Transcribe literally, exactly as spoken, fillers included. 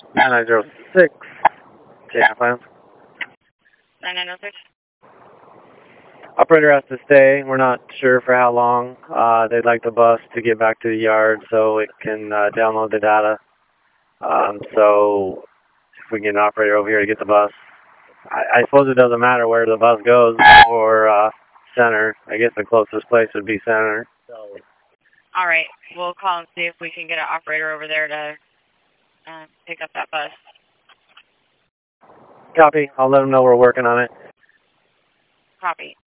nine nine zero six, J F. nine nine zero six. Operator has to stay. We're not sure for how long. Uh, they'd like the bus to get back to the yard so it can uh, download the data. Um, so if we get an operator over here to get the bus, I, I suppose it doesn't matter where the bus goes or uh, center. I guess the closest place would be center. So. All right. We'll call and see if we can get an operator over there to uh, pick up that bus. Copy. I'll let them know we're working on it. Copy.